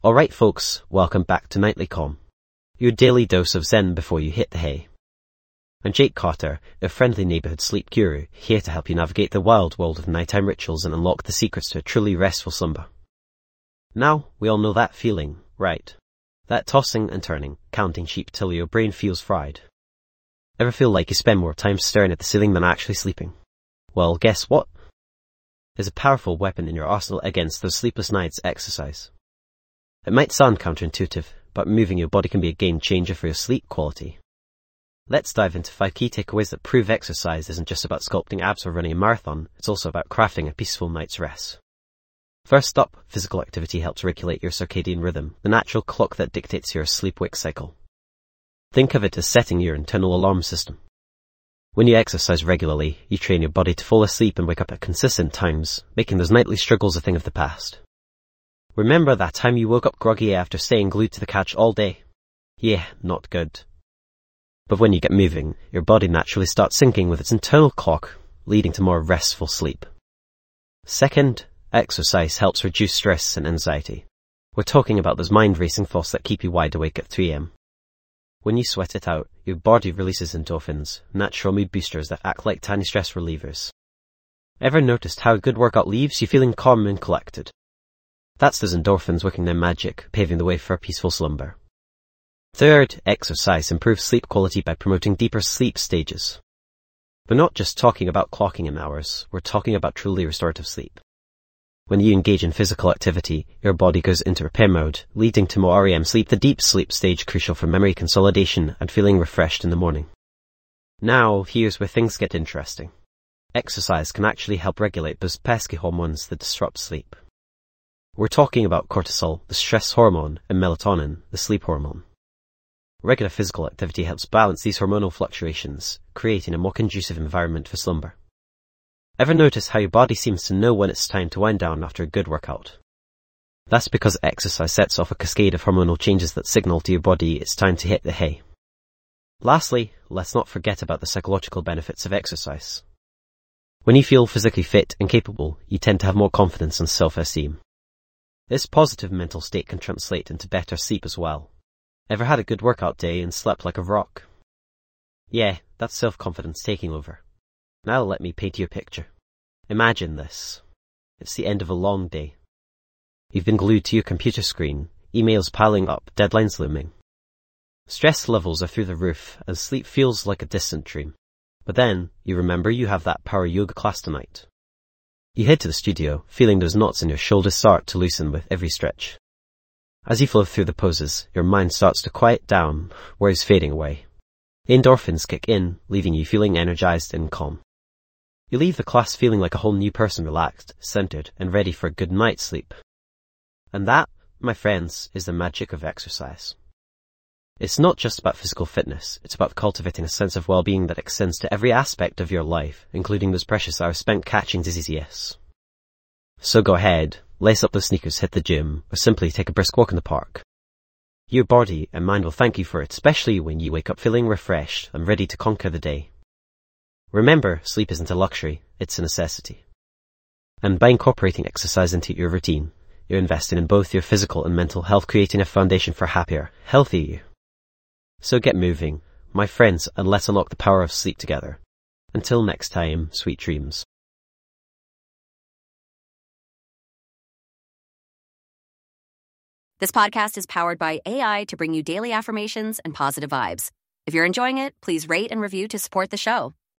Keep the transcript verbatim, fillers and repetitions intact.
Alright folks, welcome back to Nightly Calm, your daily dose of zen before you hit the hay. I'm Jake Cotter, a friendly neighbourhood sleep guru, here to help you navigate the wild world of nighttime rituals and unlock the secrets to a truly restful slumber. Now, we all know that feeling, right? That tossing and turning, counting sheep till your brain feels fried. Ever feel like you spend more time staring at the ceiling than actually sleeping? Well, guess what? There's a powerful weapon in your arsenal against those sleepless nights: exercise. It might sound counterintuitive, but moving your body can be a game changer for your sleep quality. Let's dive into five key takeaways that prove exercise isn't just about sculpting abs or running a marathon, it's also about crafting a peaceful night's rest. First up, physical activity helps regulate your circadian rhythm, the natural clock that dictates your sleep-wake cycle. Think of it as setting your internal alarm system. When you exercise regularly, you train your body to fall asleep and wake up at consistent times, making those nightly struggles a thing of the past. Remember that time you woke up groggy after staying glued to the couch all day? Yeah, not good. But when you get moving, your body naturally starts syncing with its internal clock, leading to more restful sleep. Second, exercise helps reduce stress and anxiety. We're talking about those mind-racing thoughts that keep you wide awake at three a m. When you sweat it out, your body releases endorphins, natural mood boosters that act like tiny stress relievers. Ever noticed how a good workout leaves you feeling calm and collected? That's those endorphins working their magic, paving the way for a peaceful slumber. Third, exercise improves sleep quality by promoting deeper sleep stages. We're not just talking about clocking in hours, we're talking about truly restorative sleep. When you engage in physical activity, your body goes into repair mode, leading to more R E M sleep, the deep sleep stage crucial for memory consolidation and feeling refreshed in the morning. Now, here's where things get interesting. Exercise can actually help regulate those pesky hormones that disrupt sleep. We're talking about cortisol, the stress hormone, and melatonin, the sleep hormone. Regular physical activity helps balance these hormonal fluctuations, creating a more conducive environment for slumber. Ever notice how your body seems to know when it's time to wind down after a good workout? That's because exercise sets off a cascade of hormonal changes that signal to your body it's time to hit the hay. Lastly, let's not forget about the psychological benefits of exercise. When you feel physically fit and capable, you tend to have more confidence and self-esteem. This positive mental state can translate into better sleep as well. Ever had a good workout day and slept like a rock? Yeah, that's self-confidence taking over. Now let me paint you a picture. Imagine this. It's the end of a long day. You've been glued to your computer screen, emails piling up, deadlines looming. Stress levels are through the roof and sleep feels like a distant dream. But then, you remember you have that power yoga class tonight. You head to the studio, feeling those knots in your shoulders start to loosen with every stretch. As you flow through the poses, your mind starts to quiet down, worries fading away. Endorphins kick in, leaving you feeling energized and calm. You leave the class feeling like a whole new person, relaxed, centered, and ready for a good night's sleep. And that, my friends, is the magic of exercise. It's not just about physical fitness, it's about cultivating a sense of well-being that extends to every aspect of your life, including those precious hours spent catching disease. So go ahead, lace up those sneakers, hit the gym, or simply take a brisk walk in the park. Your body and mind will thank you for it, especially when you wake up feeling refreshed and ready to conquer the day. Remember, sleep isn't a luxury, it's a necessity. And by incorporating exercise into your routine, you're investing in both your physical and mental health, creating a foundation for a happier, healthier you. So get moving, my friends, and let's unlock the power of sleep together. Until next time, sweet dreams. This podcast is powered by A I to bring you daily affirmations and positive vibes. If you're enjoying it, please rate and review to support the show.